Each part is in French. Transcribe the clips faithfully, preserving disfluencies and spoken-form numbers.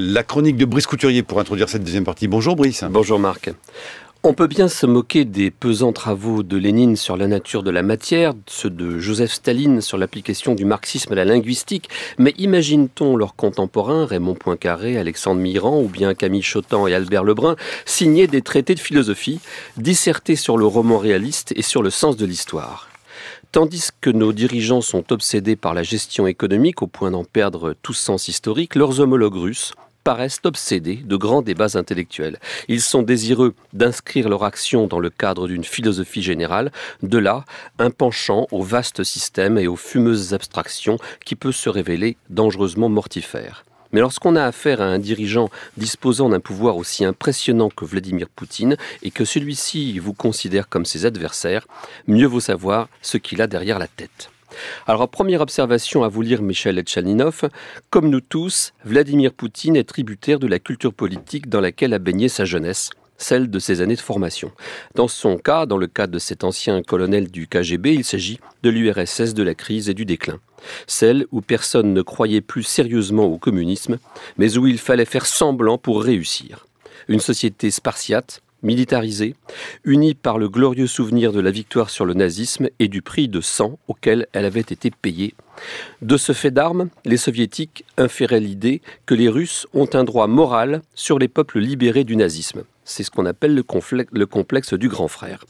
la chronique de Brice Couturier pour introduire cette deuxième partie. Bonjour Brice. Bonjour Marc. On peut bien se moquer des pesants travaux de Lénine sur la nature de la matière, ceux de Joseph Staline sur l'application du marxisme à la linguistique, mais imagine-t-on leurs contemporains, Raymond Poincaré, Alexandre Mirand ou bien Camille Chotan et Albert Lebrun, signer des traités de philosophie, disserter sur le roman réaliste et sur le sens de l'histoire ? Tandis que nos dirigeants sont obsédés par la gestion économique au point d'en perdre tout sens historique, leurs homologues russes paraissent obsédés de grands débats intellectuels. Ils sont désireux d'inscrire leur action dans le cadre d'une philosophie générale, de là un penchant au vaste système et aux fumeuses abstractions qui peut se révéler dangereusement mortifère. Mais lorsqu'on a affaire à un dirigeant disposant d'un pouvoir aussi impressionnant que Vladimir Poutine et que celui-ci vous considère comme ses adversaires, mieux vaut savoir ce qu'il a derrière la tête. Alors, première observation à vous lire Michel Etchaninov. Comme nous tous, Vladimir Poutine est tributaire de la culture politique dans laquelle a baigné sa jeunesse, celle de ses années de formation. Dans son cas, dans le cas de cet ancien colonel du K G B, il s'agit de l'U R S S de la crise et du déclin. Celle où personne ne croyait plus sérieusement au communisme, mais où il fallait faire semblant pour réussir. Une société spartiate, militarisée, unie par le glorieux souvenir de la victoire sur le nazisme et du prix de sang auquel elle avait été payée. De ce fait d'armes, les soviétiques inféraient l'idée que les Russes ont un droit moral sur les peuples libérés du nazisme. C'est ce qu'on appelle le, confle- le complexe du grand frère.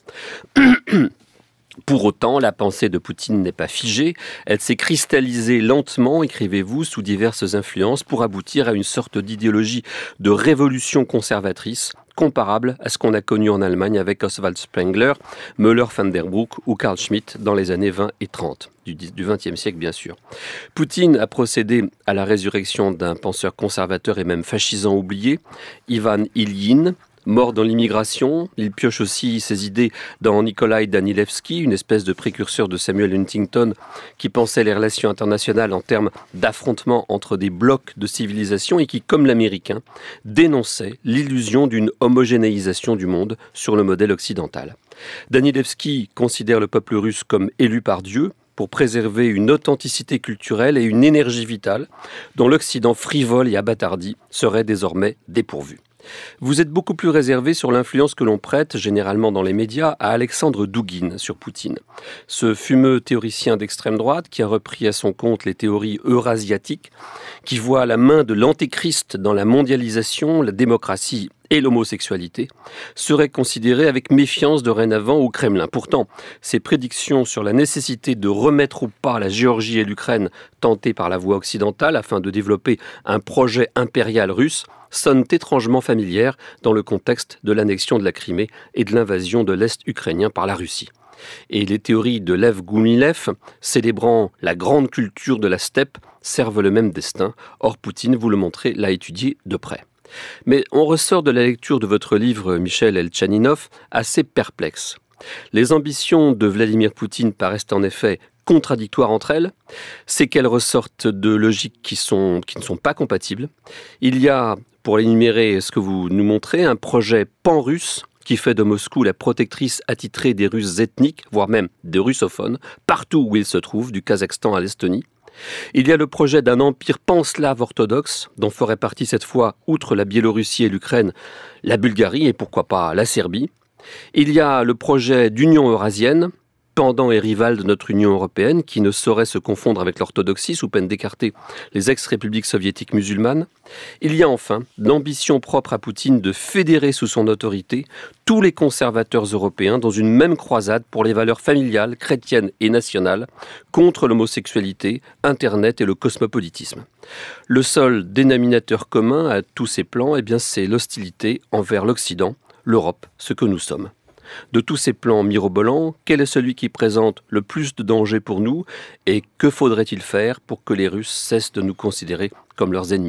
Pour autant, la pensée de Poutine n'est pas figée, elle s'est cristallisée lentement, écrivez-vous, sous diverses influences pour aboutir à une sorte d'idéologie de révolution conservatrice, comparable à ce qu'on a connu en Allemagne avec Oswald Spengler, Müller van der Broek ou Carl Schmitt dans les années vingt et trente, du vingtième siècle bien sûr. Poutine a procédé à la résurrection d'un penseur conservateur et même fascisant oublié, Ivan Ilyin, mort dans l'immigration. Il pioche aussi ses idées dans Nikolai Danilevski, une espèce de précurseur de Samuel Huntington qui pensait les relations internationales en termes d'affrontement entre des blocs de civilisation et qui, comme l'américain, dénonçait l'illusion d'une homogénéisation du monde sur le modèle occidental. Danilevski considère le peuple russe comme élu par Dieu pour préserver une authenticité culturelle et une énergie vitale dont l'Occident frivole et abattardi serait désormais dépourvu. Vous êtes beaucoup plus réservé sur l'influence que l'on prête, généralement dans les médias, à Alexandre Douguine sur Poutine. Ce fumeux théoricien d'extrême droite qui a repris à son compte les théories eurasiatiques, qui voit la main de l'antéchrist dans la mondialisation, la démocratie et l'homosexualité, serait considéré avec méfiance dorénavant au Kremlin. Pourtant, ses prédictions sur la nécessité de remettre au pas la Géorgie et l'Ukraine tentées par la voie occidentale afin de développer un projet impérial russe sonnent étrangement familières dans le contexte de l'annexion de la Crimée et de l'invasion de l'Est ukrainien par la Russie. Et les théories de Lev Goumilev, célébrant la grande culture de la steppe, servent le même destin. Or, Poutine, vous le montrez, l'a étudié de près. Mais on ressort de la lecture de votre livre, Michel Etchaninov, assez perplexe. Les ambitions de Vladimir Poutine paraissent en effet contradictoires entre elles, c'est qu'elles ressortent de logiques qui, sont, qui ne sont pas compatibles. Il y a, pour énumérer ce que vous nous montrez, un projet pan-russe qui fait de Moscou la protectrice attitrée des Russes ethniques, voire même des russophones, partout où ils se trouvent, du Kazakhstan à l'Estonie. Il y a le projet d'un empire pan-slave orthodoxe, dont ferait partie cette fois, outre la Biélorussie et l'Ukraine, la Bulgarie et pourquoi pas la Serbie. Il y a le projet d'union eurasienne, pendant et rival de notre Union européenne, qui ne saurait se confondre avec l'orthodoxie sous peine d'écarter les ex-républiques soviétiques musulmanes. Il y a enfin l'ambition propre à Poutine de fédérer sous son autorité tous les conservateurs européens dans une même croisade pour les valeurs familiales, chrétiennes et nationales contre l'homosexualité, Internet et le cosmopolitisme. Le seul dénominateur commun à tous ces plans, eh bien, c'est l'hostilité envers l'Occident, l'Europe, ce que nous sommes. De tous ces plans mirobolants, quel est celui qui présente le plus de danger pour nous et que faudrait-il faire pour que les Russes cessent de nous considérer comme leurs ennemis ?